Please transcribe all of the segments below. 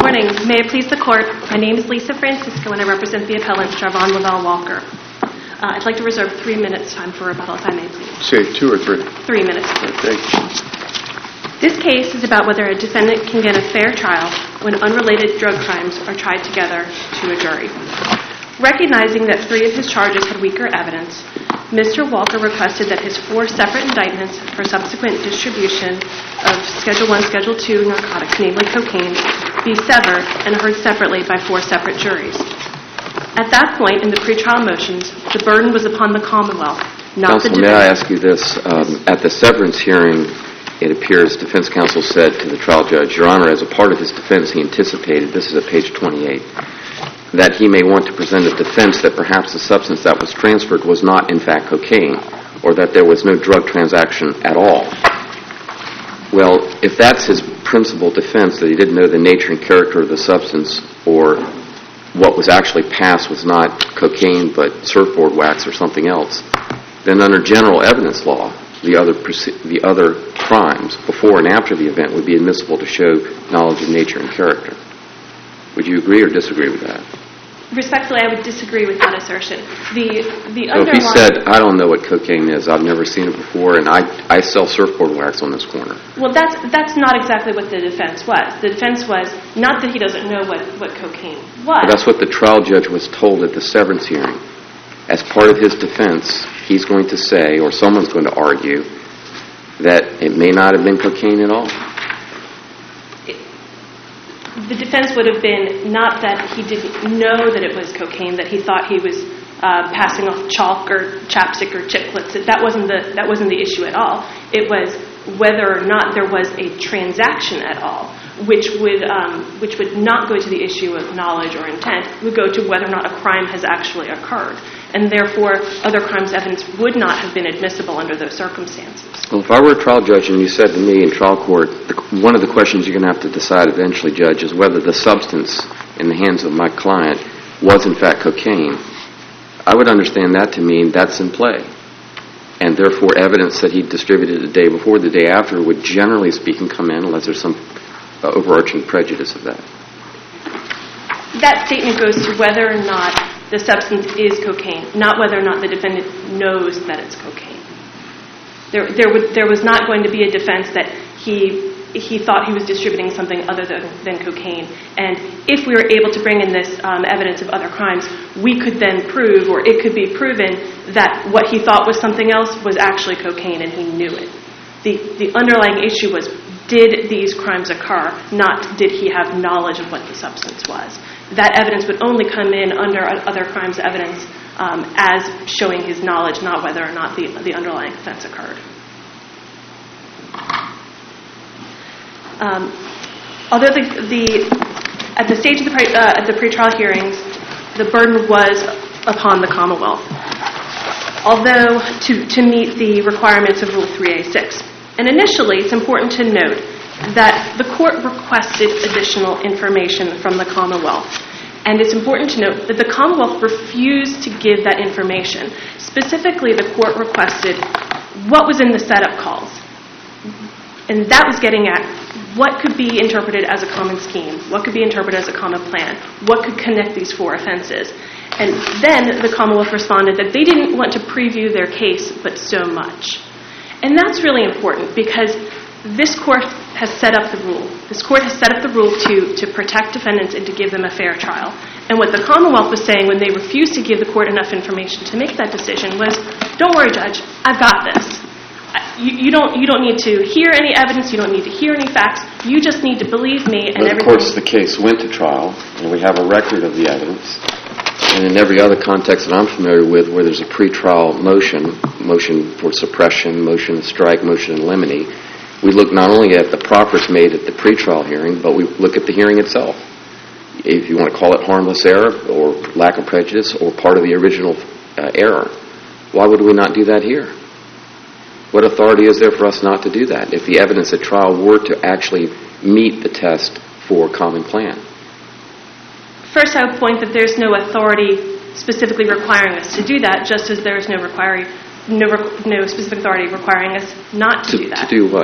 morning. May it please the Court, my name is Lisa Francisco and I represent the appellant Jarvon Lavelle Walker. I'd like to reserve 3 minutes time for rebuttal, if I may, please. Say 2 or 3? 3 minutes. Okay. This case is about whether a defendant can get a fair trial when unrelated drug crimes are tried together to a jury. Recognizing that 3 of his charges had weaker evidence, Mr. Walker requested that his 4 separate indictments for subsequent distribution of Schedule I, Schedule II narcotics, namely cocaine, be severed and heard separately by 4 separate juries. At that point in the pretrial motions, the burden was upon the Commonwealth, not the defendant. Counsel, may I ask you this? At the severance hearing, it appears defense counsel said to the trial judge, Your Honor, as a part of his defense, he anticipated, this is at page 28, that he may want to present a defense that perhaps the substance that was transferred was not, in fact, cocaine, or that there was no drug transaction at all. Well, if that's his principal defense, that he didn't know the nature and character of the substance, or what was actually passed was not cocaine but surfboard wax or something else, then under general evidence law, the other crimes before and after the event would be admissible to show knowledge of nature and character. Would you agree or disagree with that? Respectfully, I would disagree with that assertion. If he said, I don't know what cocaine is, I've never seen it before, and I sell surfboard wax on this corner. Well, that's not exactly what the defense was. The defense was not that he doesn't know what cocaine was. But that's what the trial judge was told at the severance hearing. As part of his defense, he's going to say, or someone's going to argue, that it may not have been cocaine at all. The defense would have been not that he didn't know that it was cocaine, that he thought he was passing off chalk or chapstick or chiclets. That wasn't the issue at all. It was whether or not there was a transaction at all, which would not go to the issue of knowledge or intent. It would go to whether or not a crime has actually occurred, and therefore other crimes' evidence would not have been admissible under those circumstances. Well, if I were a trial judge and you said to me in trial court, one of the questions you're going to have to decide eventually, Judge, is whether the substance in the hands of my client was in fact cocaine, I would understand that to mean that's in play. And therefore evidence that he distributed the day before, the day after, would generally speaking come in unless there's some overarching prejudice of that. That statement goes to whether or not the substance is cocaine, not whether or not the defendant knows that it's cocaine. There was not going to be a defense that he thought he was distributing something other than cocaine. And if we were able to bring in this evidence of other crimes, we could then prove, or it could be proven, that what he thought was something else was actually cocaine and he knew it. The underlying issue was, did these crimes occur, not did he have knowledge of what the substance was. That evidence would only come in under other crimes evidence as showing his knowledge, not whether or not the underlying offense occurred. Although at the stage of the pretrial hearings, the burden was upon the Commonwealth, although to meet the requirements of Rule 3A6. And initially, it's important to note that the court requested additional information from the Commonwealth. And it's important to note that the Commonwealth refused to give that information. Specifically, the court requested what was in the setup calls. And that was getting at what could be interpreted as a common scheme, what could be interpreted as a common plan, what could connect these 4 offenses. And then the Commonwealth responded that they didn't want to preview their case, but so much. And that's really important because this court has set up the rule. This court has set up the rule to protect defendants and to give them a fair trial. And what the Commonwealth was saying when they refused to give the court enough information to make that decision was, don't worry, Judge, I've got this. You don't need to hear any evidence, you don't need to hear any facts, you just need to believe me and everything. But of course the case went to trial, and we have a record of the evidence. And in every other context that I'm familiar with where there's a pretrial motion for suppression, motion to strike, motion in limine, we look not only at the proffers made at the pretrial hearing, but we look at the hearing itself. If you want to call it harmless error or lack of prejudice or part of the original error, why would we not do that here? What authority is there for us not to do that if the evidence at trial were to actually meet the test for common plan? First, I would point that there's no authority specifically requiring us to do that, just as there's no specific authority requiring us not to do that. To do what?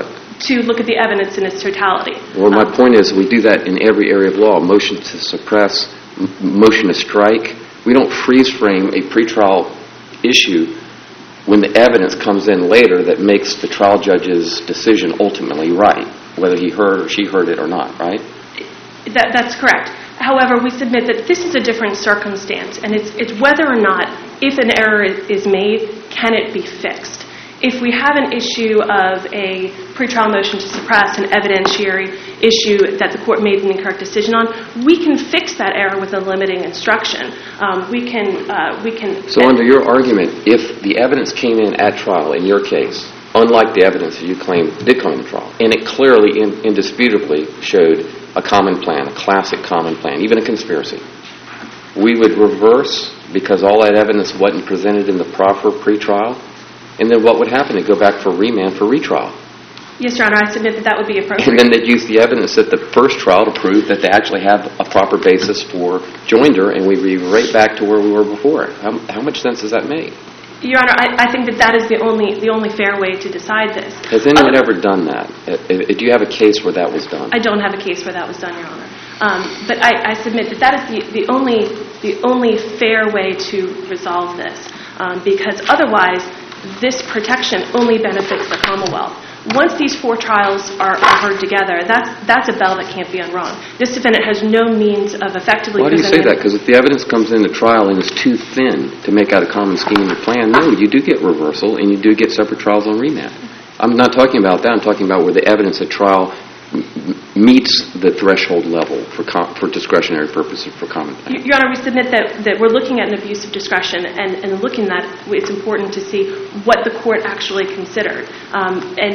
to look at the evidence in its totality. Well, my point is we do that in every area of law. Motion to suppress, motion to strike. We don't freeze frame a pretrial issue when the evidence comes in later that makes the trial judge's decision ultimately right, whether he heard or she heard it or not, right? That's correct. However, we submit that this is a different circumstance, and it's whether or not, if an error is made, can it be fixed. If we have an issue of a pretrial motion to suppress, an evidentiary issue that the court made an incorrect decision on, we can fix that error with a limiting instruction. We can. So under your argument, if the evidence came in at trial in your case, unlike the evidence that you claim did come in trial, and it clearly, indisputably showed a common plan, a classic common plan, even a conspiracy, we would reverse because all that evidence wasn't presented in the proper pretrial? And then what would happen? It'd go back for remand for retrial. Yes, Your Honor, I submit that would be appropriate. And then they'd use the evidence at the first trial to prove that they actually have a proper basis for joinder, and we'd be right back to where we were before. How much sense does that make? Your Honor, I think that is the only fair way to decide this. Has anyone ever done that? Do you have a case where that was done? I don't have a case where that was done, Your Honor. But I submit that is the only fair way to resolve this, because otherwise this protection only benefits the Commonwealth. Once these four trials are heard together, that's a bell that can't be unrung. This defendant has no means of effectively presenting... Why do you say that? Because if the evidence comes into trial and is too thin to make out a common scheme or plan, no, you do get reversal and you do get separate trials on remand. I'm not talking about that. I'm talking about where the evidence at trial meets the threshold level for discretionary purposes for common plan. Your Honor, we submit that we're looking at an abuse of discretion, and looking at that, it's important to see what the court actually considered. And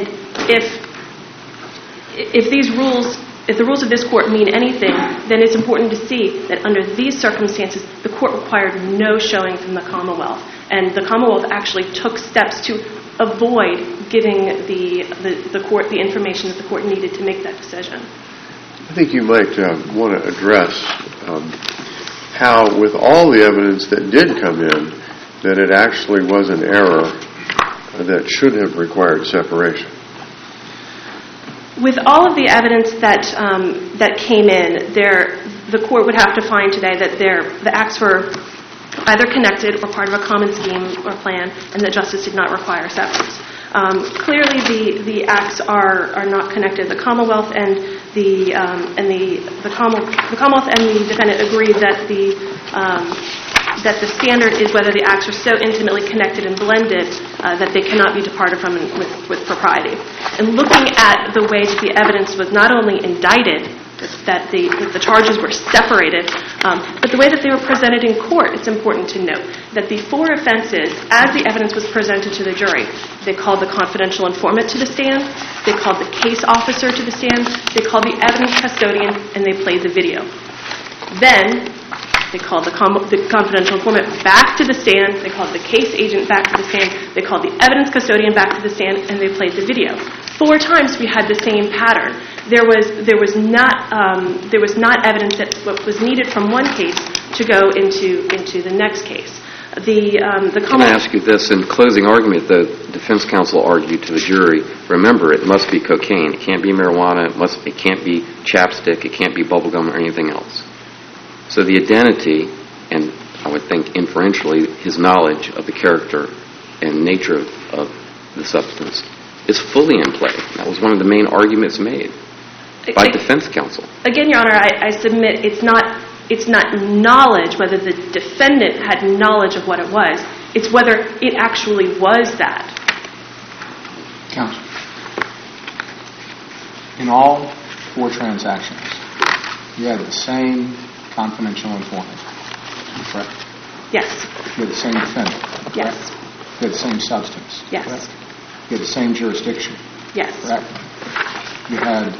if the rules of this court mean anything, then it's important to see that under these circumstances, the court required no showing from the Commonwealth, and the Commonwealth actually took steps to avoid giving the court the information that the court needed to make that decision. I think you might want to address how, with all the evidence that did come in, that it actually was an error that should have required separation. With all of the evidence that came in, the court would have to find today that the acts were either connected or part of a common scheme or plan, and that justice did not require severance. Clearly, the acts are not connected. The Commonwealth and the Commonwealth and the defendant agreed that the standard is whether the acts are so intimately connected and blended that they cannot be departed from with propriety. And looking at the way that the evidence was not only indicted, that the charges were separated, but the way that they were presented in court, it's important to note that the four offenses, as the evidence was presented to the jury, they called the confidential informant to the stand, they called the case officer to the stand, they called the evidence custodian, and they played the video. Then they called the confidential informant back to the stand, they called the case agent back to the stand, they called the evidence custodian back to the stand, and they played the video. 4 times we had the same pattern. There was not evidence that what was needed from one case to go into the next case. Can I ask you this? In closing argument, the defense counsel argued to the jury, remember, it must be cocaine. It can't be marijuana. It can't be chapstick. It can't be bubblegum or anything else. So the identity, and I would think inferentially, his knowledge of the character and nature of the substance is fully in play. That was one of the main arguments made by defense counsel. Again, Your Honor, I submit it's not knowledge, whether the defendant had knowledge of what it was. It's whether it actually was that. Counsel, in all 4 transactions, you had the same confidential informant, correct? Yes. You had the same defendant, correct? Yes. You had the same substance, yes. Correct? You had the same jurisdiction, yes. Correct? You had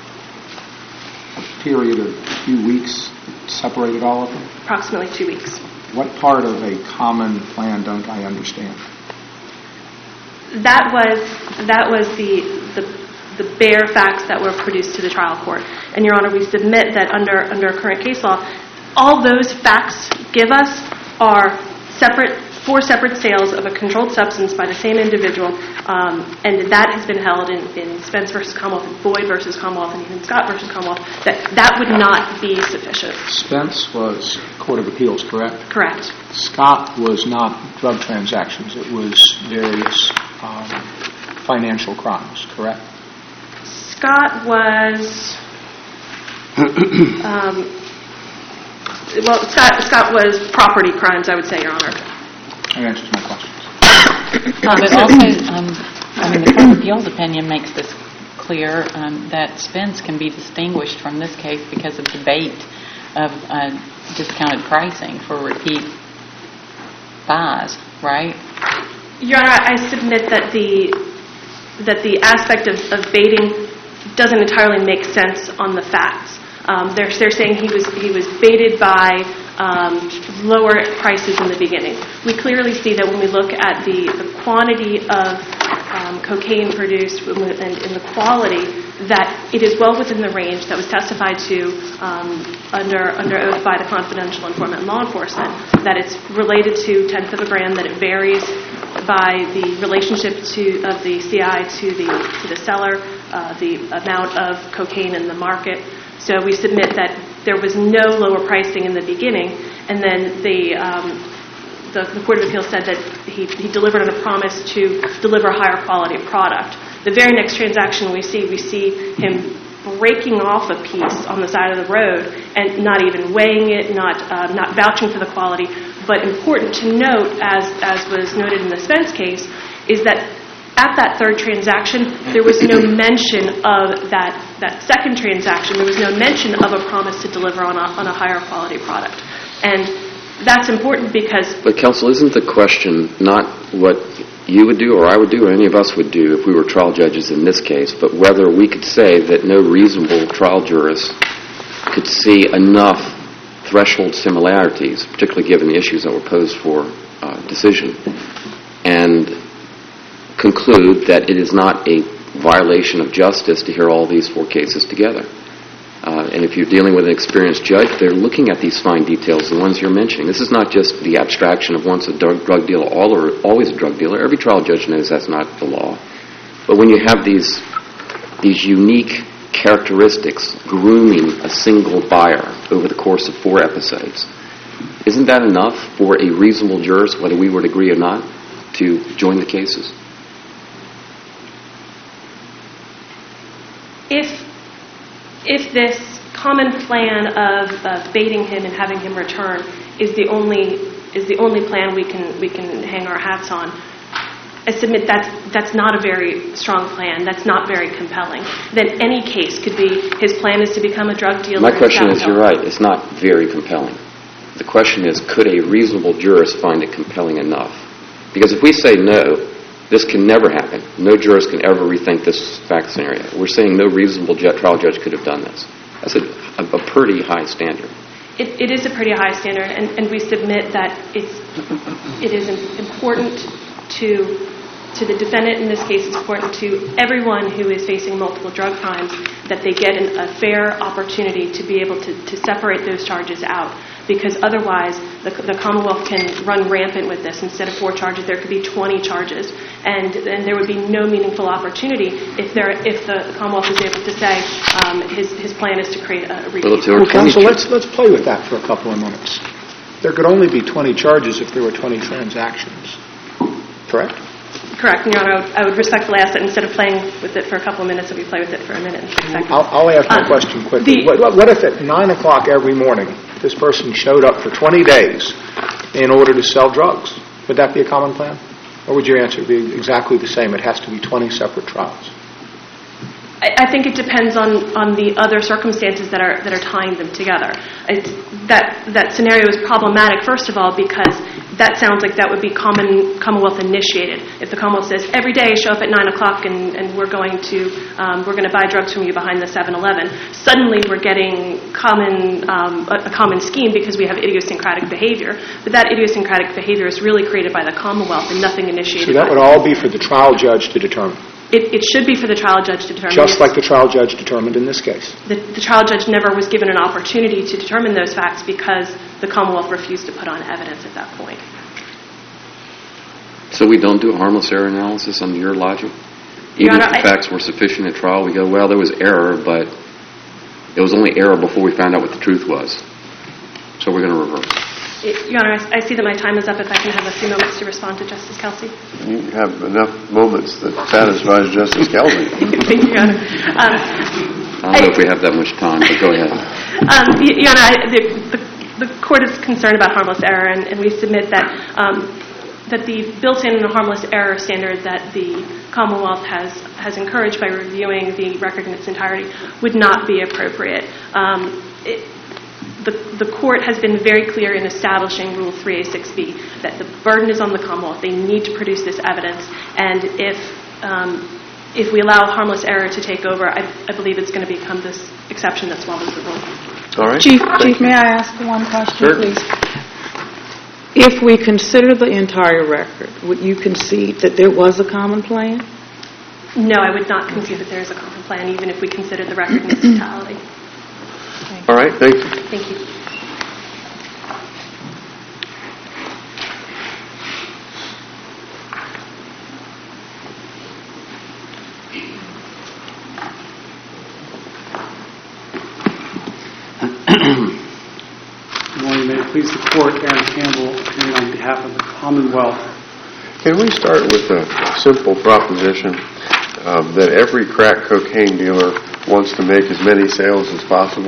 a period of a few weeks that separated all of them? Approximately 2 weeks. What part of a common plan don't I understand? That was the bare facts that were produced to the trial court. And, Your Honor, we submit that under current case law, all those facts give us are separate 4 separate sales of a controlled substance by the same individual, and that has been held in Spence versus Commonwealth, and Boyd versus Commonwealth, and even Scott versus Commonwealth, that would not be sufficient. Spence was Court of Appeals, correct? Correct. Scott was not drug transactions. It was various financial crimes, correct? Scott was... Scott was property crimes, I would say, Your Honor. That answers my questions. But also, the Court of Appeals opinion makes this clear that Spence can be distinguished from this case because of debate of discounted pricing for repeat buys, right? Your Honor, I submit that the aspect of baiting doesn't entirely make sense on the facts. They're saying he was baited by lower prices in the beginning. We clearly see that when we look at the quantity of cocaine produced and the quality, that it is well within the range that was testified to under oath by the confidential informant in law enforcement, that it's related to tenth of a gram, that it varies by the relationship of the CI to the seller, the amount of cocaine in the market. So we submit that there was no lower pricing in the beginning, and then the Court of Appeals said that he delivered on a promise to deliver a higher quality product. The very next transaction we see him breaking off a piece on the side of the road and not even weighing it, not vouching for the quality. But important to note, as was noted in the Spence case, is that at that third transaction, there was no mention of that second transaction. There was no mention of a promise to deliver on a higher quality product. And that's important because... But, counsel, isn't the question not what you would do or I would do or any of us would do if we were trial judges in this case, but whether we could say that no reasonable trial jurist could see enough threshold similarities, particularly given the issues that were posed for decision, and conclude that it is not a violation of justice to hear all these 4 cases together. And if you're dealing with an experienced judge, they're looking at these fine details, the ones you're mentioning. This is not just the abstraction of once a drug dealer, always a drug dealer. Every trial judge knows that's not the law. But when you have these unique characteristics grooming a single buyer over the course of 4 episodes, isn't that enough for a reasonable jurist, whether we would agree or not, to join the cases? If this common plan of baiting him and having him return is the only plan we can hang our hats on, I submit that's not a very strong plan. That's not very compelling. Then any case could be his plan is to become a drug dealer. My question is, you're right, it's not very compelling. The question is, could a reasonable jurist find it compelling enough? Because if we say no, this can never happen. No jurist can ever rethink this fact scenario. We're saying no reasonable trial judge could have done this. That's a pretty high standard. It is a pretty high standard, and we submit that it is important to the defendant in this case. It's important to everyone who is facing multiple drug crimes that they get a fair opportunity to be able to separate those charges out. Because otherwise, the Commonwealth can run rampant with this. Instead of 4 charges, there could be 20 charges, and there would be no meaningful opportunity if the Commonwealth is able to say his plan is to create a repeat. Well, counsel, let's play with that for a couple of minutes. There could only be 20 charges if there were 20 transactions, correct? Correct, Your Honor. I would respectfully ask that instead of playing with it for a couple of minutes, that we play with it for a minute and 6 seconds. I'll ask my question quickly. What if at 9 o'clock every morning this person showed up for 20 days in order to sell drugs? Would that be a common plan? Or would your answer be exactly the same? It has to be 20 separate trials. I think it depends on the other circumstances that are tying them together. That scenario is problematic, first of all, because that sounds like that would be Commonwealth initiated. If the Commonwealth says every day show up at 9 o'clock and we're going to buy drugs from you behind the 7-Eleven, suddenly we're getting a common scheme because we have idiosyncratic behavior. But that idiosyncratic behavior is really created by the Commonwealth and nothing initiated. So that would all be for the trial judge to determine. It should be for the trial judge to determine. Just like the trial judge determined in this case. The trial judge never was given an opportunity to determine those facts because the Commonwealth refused to put on evidence at that point. So we don't do a harmless error analysis under your logic? Your Even Honor, if the facts were sufficient at trial, we go, well, there was error, but it was only error before we found out what the truth was. So we're going to reverse. Your Honor, I see that my time is up. If I can have a few moments to respond to Justice Kelsey. You have enough moments that satisfies Justice Kelsey. Thank you, Your Honor. I don't know if we have that much time, but go ahead. Your Honor, the Court is concerned about harmless error, and we submit that that the built-in harmless error standard that the Commonwealth has encouraged by reviewing the record in its entirety would not be appropriate. The Court has been very clear in establishing Rule 3A6B that the burden is on the Commonwealth. They need to produce this evidence, and if we allow harmless error to take over, I believe it's going to become this exception that swallows the rule. All right. Chief, may I ask one question, Sure. please? If we consider the entire record, would you concede that there was a common plan? No, I would not concede that there is a common plan, even if we consider the record in its totality. All right, thank you. Thank you. Good morning. May it please the Court, Aaron Campbell, appearing on behalf of the Commonwealth. Can we start with a simple proposition that every crack cocaine dealer wants to make as many sales as possible?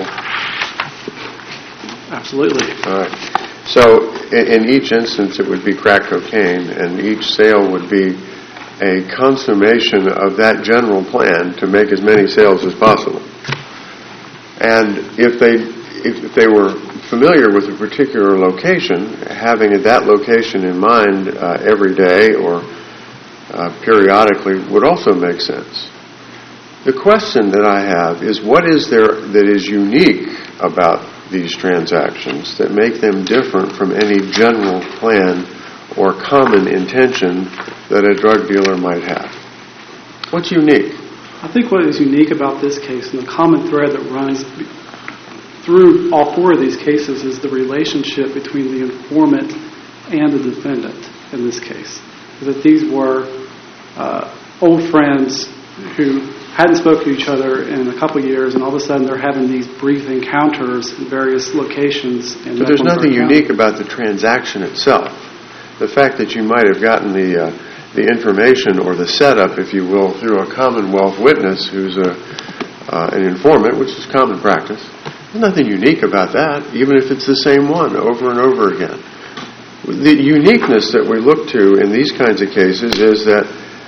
Absolutely. All right. So in each instance, it would be crack cocaine, and each sale would be a consummation of that general plan to make as many sales as possible. And if they were familiar with a particular location, having that location in mind every day or periodically would also make sense. The question that I have is, what is there that is unique about these transactions that make them different from any general plan or common intention that a drug dealer might have? What's unique? I think what is unique about this case, and the common thread that runs through all four of these cases, is the relationship between the informant and the defendant in this case. That these were old friends who hadn't spoken to each other in a couple of years, and all of a sudden they're having these brief encounters in various locations. But there's nothing unique about the transaction itself. The fact that you might have gotten the information or the setup, if you will, through a Commonwealth witness who's an informant, which is common practice. There's nothing unique about that, even if it's the same one over and over again. The uniqueness that we look to in these kinds of cases is that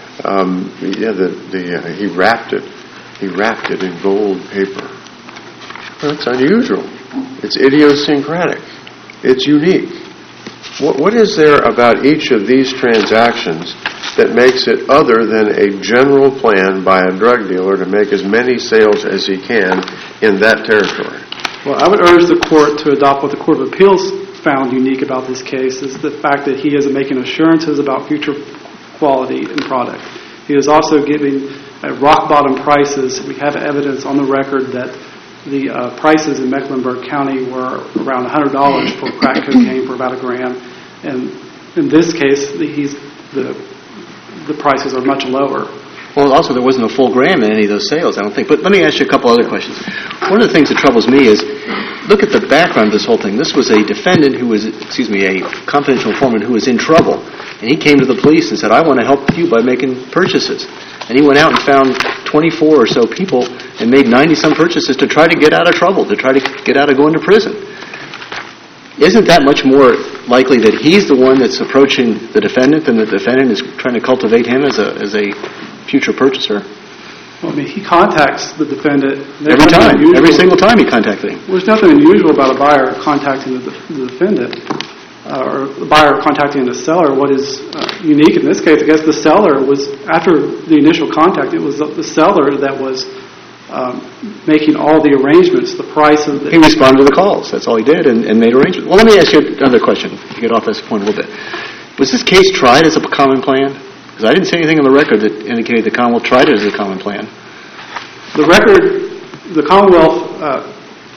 he wrapped it in gold paper. That's unusual. It's idiosyncratic. It's unique. What is there about each of these transactions that makes it other than a general plan by a drug dealer to make as many sales as he can in that territory? Well, I would urge the Court to adopt what the Court of Appeals found unique about this case, is the fact that he is making assurances about future quality and product. He is also giving rock-bottom prices. We have evidence on the record that the prices in Mecklenburg County were around $100 for crack cocaine for about a gram. And in this case, the prices are much lower. Well, also, there wasn't a full gram in any of those sales, I don't think. But let me ask you a couple other questions. One of the things that troubles me is, look at the background of this whole thing. This was a defendant who was, a confidential informant who was in trouble. And he came to the police and said, I want to help you by making purchases. And he went out and found 24 or so people and made 90-some purchases to try to get out of trouble, to try to get out of going to prison. Isn't that much more likely that he's the one that's approaching the defendant than the defendant is trying to cultivate him as a future purchaser? Well, he contacts the defendant. Every time. Every single time he contacted him. There's nothing unusual about a buyer contacting the defendant or the buyer contacting the seller. What is unique in this case, I guess the seller was, after the initial contact, it was the seller that was making all the arrangements, the price of the... He responded to the calls. That's all he did and made arrangements. Well, let me ask you another question to get off this point a little bit. Was this case tried as a common plan? Because I didn't see anything on the record that indicated the Commonwealth tried it as a common plan. The record, the Commonwealth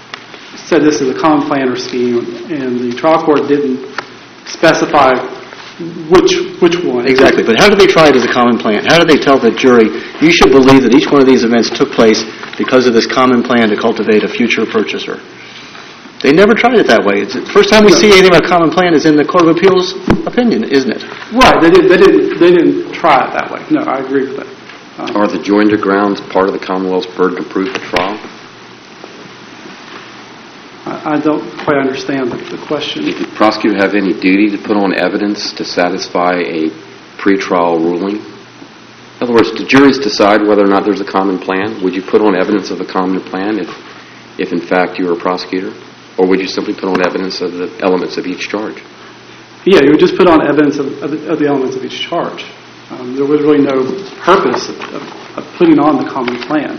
said this is a common plan or scheme, and the trial court didn't specify Which one? Exactly. But how do they try it as a common plan? How do they tell the jury, you should believe that each one of these events took place because of this common plan to cultivate a future purchaser? They never tried it that way. It's the first time we see anything about common plan is in the Court of Appeals opinion, isn't it? Right. They didn't try it that way. No, I agree with that. Are the joinder grounds part of the Commonwealth's burden of proof at trial? I don't quite understand the question. Did the prosecutor have any duty to put on evidence to satisfy a pretrial ruling? In other words, do juries decide whether or not there's a common plan? Would you put on evidence of a common plan if in fact you were a prosecutor? Or would you simply put on evidence of the elements of each charge? Yeah, you would just put on evidence of the elements of each charge. There was really no purpose of putting on the common plan.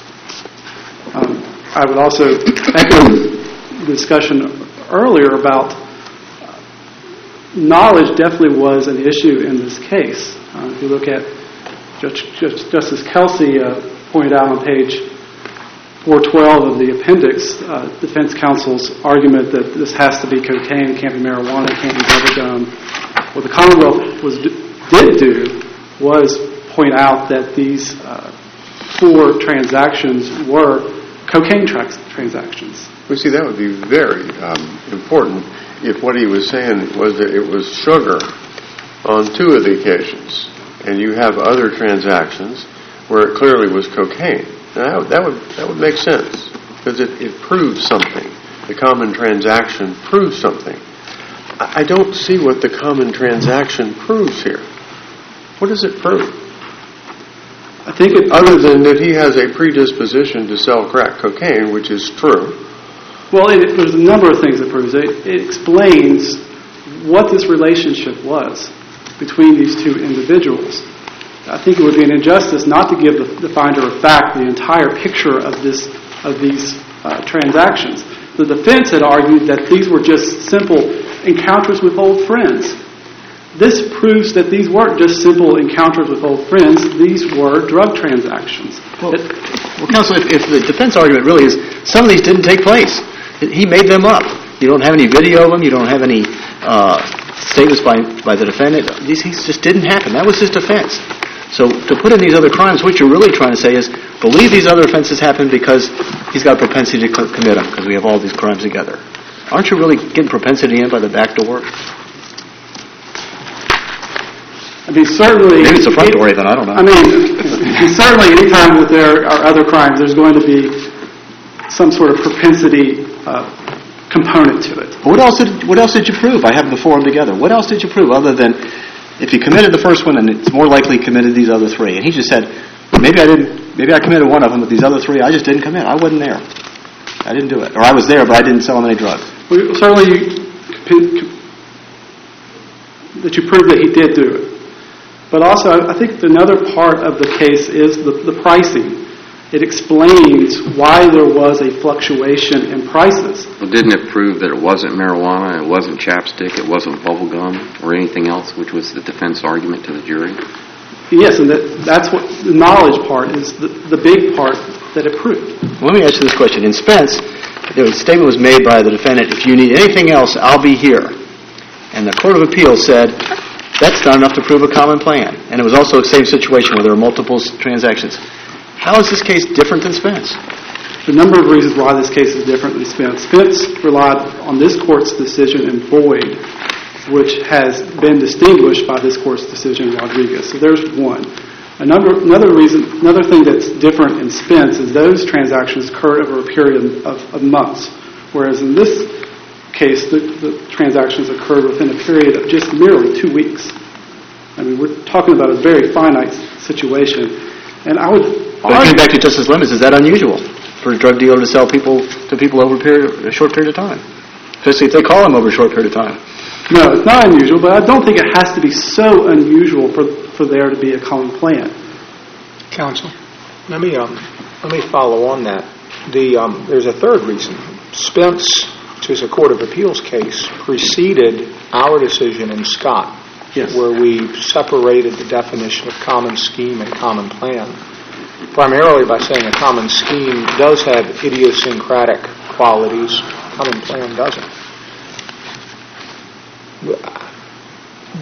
I would also echo the discussion earlier about knowledge definitely was an issue in this case. If you look at Justice Kelsey pointed out on page 412 of the appendix, defense counsel's argument that this has to be cocaine, can't be marijuana, can't be bubblegum. What the Commonwealth did do was point out that these 4 transactions were cocaine transactions. Well, see, that would be very important if what he was saying was that it was sugar on 2 of the occasions, and you have other transactions where it clearly was cocaine. Now, that would make sense, because it proves something. The common transaction proves something. I don't see what the common transaction proves here. What does it prove? I think other than that he has a predisposition to sell crack cocaine, which is true. Well, there's a number of things it proves. It explains what this relationship was between these 2 individuals. I think it would be an injustice not to give the finder of fact the entire picture of these transactions. The defense had argued that these were just simple encounters with old friends. This proves that these weren't just simple encounters with old friends. These were drug transactions. Well, counsel, if the defense argument really is some of these didn't take place, he made them up. You don't have any video of them. You don't have any statements by the defendant. These just didn't happen. That was his defense. So to put in these other crimes, what you're really trying to say is believe these other offenses happened because he's got a propensity to commit them, because we have all these crimes together. Aren't you really getting propensity in by the back door? I mean, certainly... Maybe it's a front door even, I don't know. I mean, certainly any time that there are other crimes, there's going to be some sort of propensity component to it. What else did you prove by having the 4 of them together? What else did you prove other than if you committed the first one and it's more likely you committed these other 3? And he just said, maybe I committed one of them, but these other 3 I just didn't commit. I wasn't there. I didn't do it. Or I was there, but I didn't sell them any drugs. Well, certainly that you prove that he did do it. But also, I think another part of the case is the pricing. It explains why there was a fluctuation in prices. Well, didn't it prove that it wasn't marijuana, it wasn't chapstick, it wasn't bubble gum, or anything else, which was the defense argument to the jury? Yes, and that's what the knowledge part is, the big part that it proved. Well, let me ask you this question. In Spence, the statement was made by the defendant, if you need anything else, I'll be here. And the Court of Appeals said, that's not enough to prove a common plan. And it was also the same situation where there were multiple transactions. How is this case different than Spence? The number of reasons why this case is different than Spence. Spence relied on this Court's decision in Boyd, which has been distinguished by this Court's decision in Rodriguez. So there's one. Another thing that's different in Spence is those transactions occurred over a period of months, whereas in this case, the transactions occurred within a period of just merely 2 weeks. I mean, we're talking about a very finite situation. And I would argue... back to Justice Lemons, is that unusual for a drug dealer to sell to people over a short period of time? Especially if they call them over a short period of time. No, it's not unusual, but I don't think it has to be so unusual for there to be a common plan. Counsel, let me follow on that. There's a third reason. Spence, which is a Court of Appeals case, preceded our decision in Scott, yes, where we separated the definition of common scheme and common plan, primarily by saying a common scheme does have idiosyncratic qualities, common plan doesn't.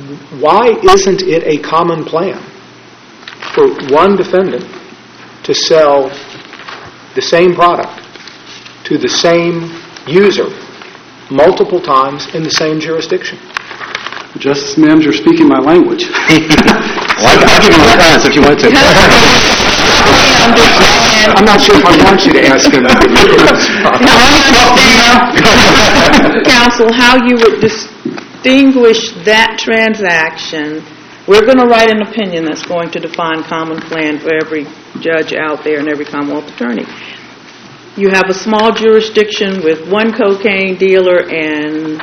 why isn't it a common plan for one defendant to sell the same product to the same user multiple times in the same jurisdiction? Justice Mims, you're speaking my language. Well, I'll give you a chance if you want to. I'm not sure if I want you to ask him. Counsel, how you would distinguish that transaction. We're going to write an opinion that's going to define common plan for every judge out there and every Commonwealth attorney. You have a small jurisdiction with one cocaine dealer and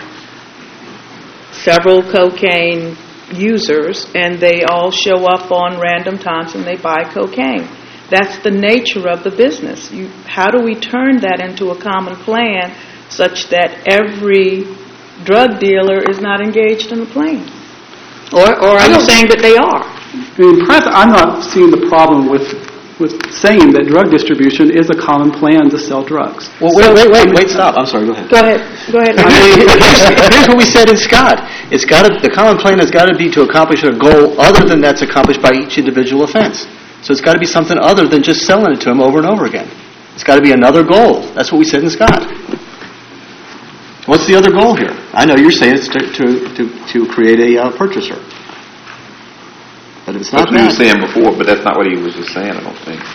several cocaine users, and they all show up on random times and they buy cocaine. That's the nature of the business. How do we turn that into a common plan such that every drug dealer is not engaged in the plan? Or are you saying that they are? I mean, perhaps I'm not seeing the problem with saying that drug distribution is a common plan to sell drugs. Well, wait, stop. I'm sorry, go ahead. Go ahead. Here's what we said in Scott. The common plan has got to be to accomplish a goal other than that's accomplished by each individual offense. So it's got to be something other than just selling it to them over and over again. It's got to be another goal. That's what we said in Scott. What's the other goal here? I know you're saying it's to create a purchaser. But if it's not what you were saying before, but that's not what he was just saying, I don't think.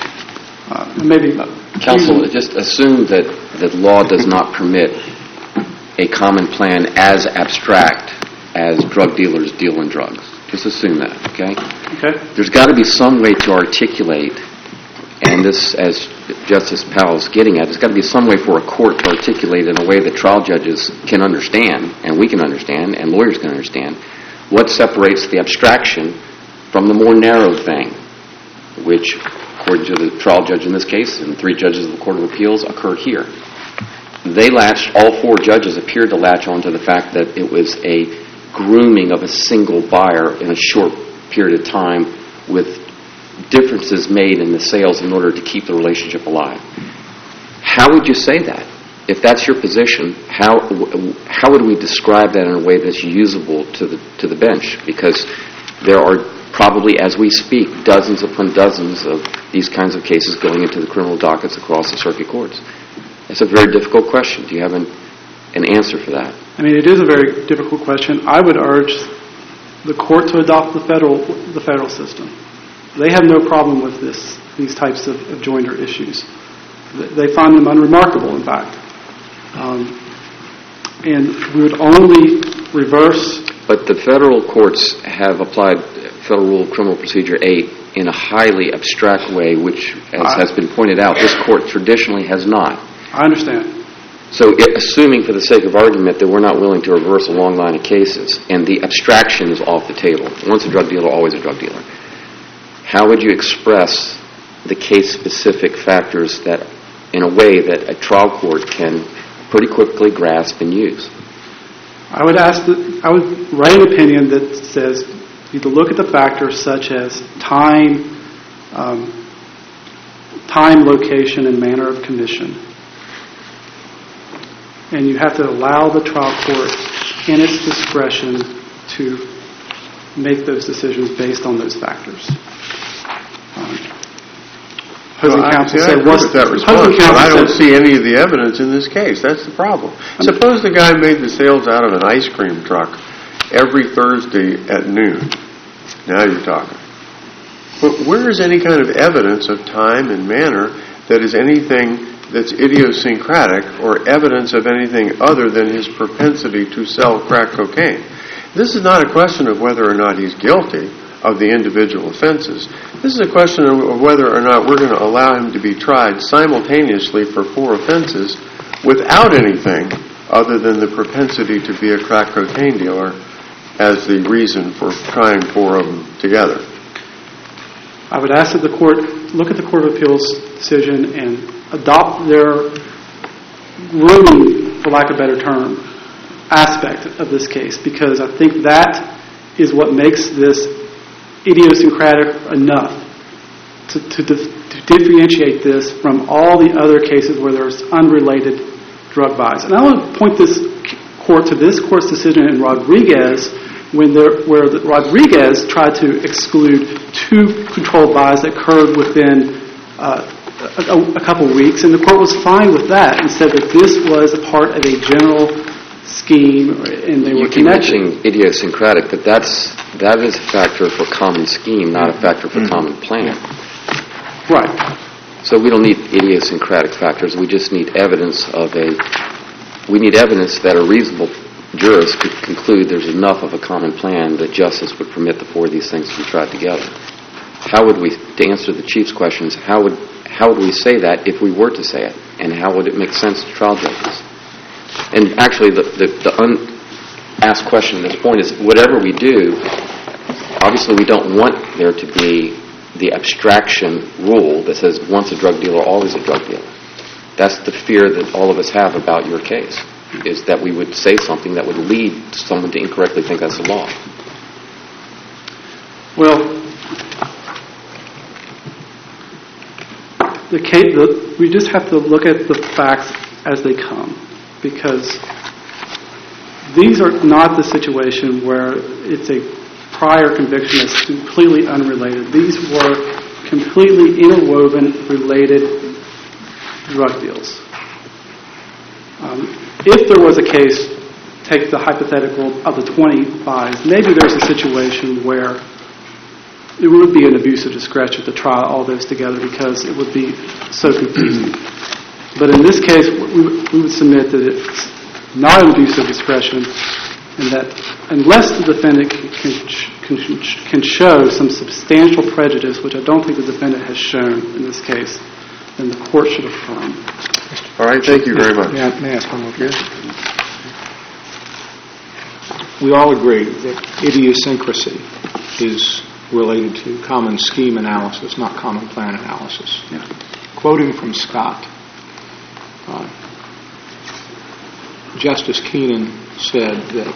Maybe. Counsel, just assume that law does not permit a common plan as abstract as drug dealers deal in drugs. Just assume that, okay? Okay. There's got to be some way to articulate, and this, as Justice Powell's getting at, there's got to be some way for a court to articulate in a way that trial judges can understand, and we can understand, and lawyers can understand, what separates the abstraction from the more narrow thing, which, according to the trial judge in this case and 3 judges of the Court of Appeals, occurred here. All 4 judges appeared to latch on to the fact that it was a grooming of a single buyer in a short period of time with differences made in the sales in order to keep the relationship alive. How would you say that? If that's your position, how would we describe that in a way that's usable to the bench? Because there are probably, as we speak, dozens upon dozens of these kinds of cases going into the criminal dockets across the circuit courts. It's a very difficult question. Do you have an answer for that? I mean, it is a very difficult question. I would urge the court to adopt the federal system. They have no problem with these types of joinder issues. They find them unremarkable, in fact. And we would only reverse... But the federal courts have applied Federal Rule of Criminal Procedure 8 in a highly abstract way, which, as has been pointed out, this court traditionally has not. I understand. So assuming for the sake of argument that we're not willing to reverse a long line of cases and the abstraction is off the table, once a drug dealer, always a drug dealer, how would you express the case-specific factors that, in a way that a trial court can pretty quickly grasp and use? I would write an opinion that says you to look at the factors such as time, location, and manner of commission. And you have to allow the trial court, in its discretion, to make those decisions based on those factors. I don't see any of the evidence in this case. That's the problem. Suppose the guy made the sales out of an ice cream truck every Thursday at noon. Now you're talking. But where is any kind of evidence of time and manner that is anything that's idiosyncratic or evidence of anything other than his propensity to sell crack cocaine? This is not a question of whether or not he's guilty of the individual offenses. This is a question of whether or not we're going to allow him to be tried simultaneously for 4 offenses without anything other than the propensity to be a crack cocaine dealer as the reason for trying 4 of them together. I would ask that the court look at the Court of Appeals decision and adopt their grooming, for lack of a better term, aspect of this case, because I think that is what makes this idiosyncratic enough to differentiate this from all the other cases where there's unrelated drug buys. And I want to point this court to this court's decision in Rodriguez, where Rodriguez tried to exclude 2 controlled buys that occurred within a couple weeks, and the court was fine with that and said that this was a part of a general scheme and they were connected. You keep mentioning idiosyncratic, but that is a factor for common scheme, not a factor for common plan. Right. So we don't need idiosyncratic factors. We just need evidence that a reasonable jurist could conclude there's enough of a common plan that justice would permit the 4 of these things to be tried together. To answer the Chief's questions, how would we say that if we were to say it? And how would it make sense to trial judges? And actually, the unasked question at this point is, whatever we do, obviously we don't want there to be the abstraction rule that says once a drug dealer, always a drug dealer. That's the fear that all of us have about your case, is that we would say something that would lead someone to incorrectly think that's the law. Well, we just have to look at the facts as they come, because these are not the situation where it's a prior conviction that's completely unrelated. These were completely interwoven, related drug deals. If there was a case, take the hypothetical of the 20 buys, maybe there's a situation where it would be an abuse of discretion to try all those together because it would be so confusing. But in this case, we would submit that it's not an abuse of discretion, and that unless the defendant can show some substantial prejudice, which I don't think the defendant has shown in this case, then the court should affirm. All right, thank you very much. May I ask one more question? We all agree that idiosyncrasy is related to common scheme analysis, not common plan analysis. Yeah. Quoting from Scott, Justice Keenan said that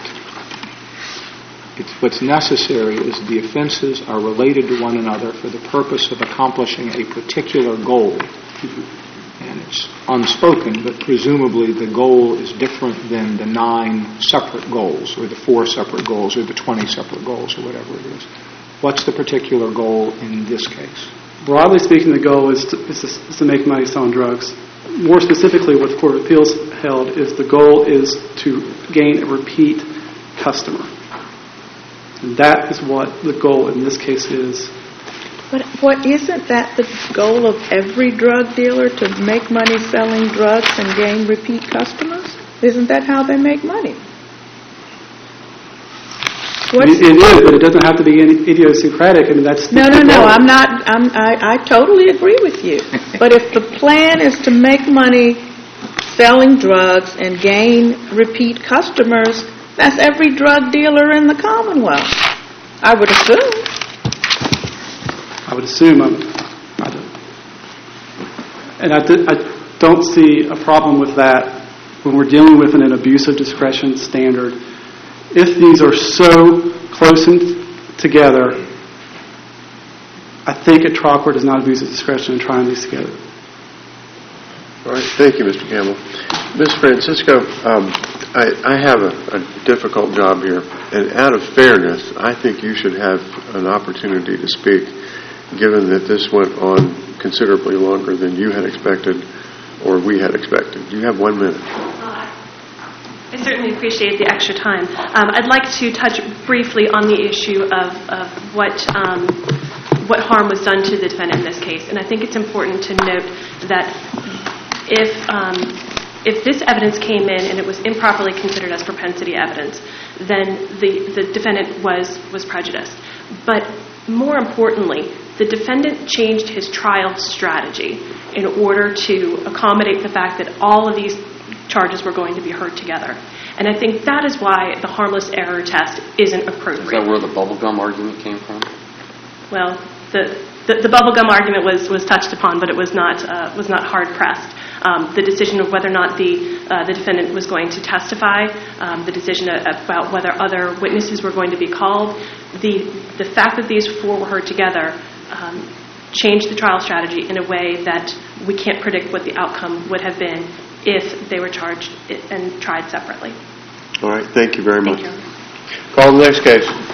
what's necessary is the offenses are related to one another for the purpose of accomplishing a particular goal. And it's unspoken, but presumably the goal is different than the 9 separate goals, or the 4 separate goals, or the 20 separate goals, or whatever it is. What's the particular goal in this case? Broadly speaking, the goal is to make money selling drugs. More specifically, what the Court of Appeals held is the goal is to gain a repeat customer. And that is what the goal in this case is. But what isn't that the goal of every drug dealer, to make money selling drugs and gain repeat customers? Isn't that how they make money? It is, but it doesn't have to be idiosyncratic. I mean, that's no. I'm not. I totally agree with you. But if the plan is to make money selling drugs and gain repeat customers, that's every drug dealer in the Commonwealth, I would assume. And I don't see a problem with that when we're dealing with an abuse of discretion standard. If these are so close together, I think a trial court does not abuse of discretion in trying these together. All right. Thank you, Mr. Campbell. Ms. Francisco, I have a difficult job here, and out of fairness, I think you should have an opportunity to speak, given that this went on considerably longer than you had expected or we had expected. You have 1 minute. I certainly appreciate the extra time. I'd like to touch briefly on the issue of what harm was done to the defendant in this case. And I think it's important to note that if this evidence came in and it was improperly considered as propensity evidence, then the defendant was prejudiced. But more importantly, the defendant changed his trial strategy in order to accommodate the fact that all of these charges were going to be heard together. And I think that is why the harmless error test isn't appropriate. Is that where the bubblegum argument came from? Well, the bubblegum argument was touched upon, but it was not hard pressed. The decision of whether or not the defendant was going to testify, the decision about whether other witnesses were going to be called, the fact that these 4 were heard together changed the trial strategy in a way that we can't predict what the outcome would have been if they were charged and tried separately. All right. Thank you very much. Thank you. Call the next case.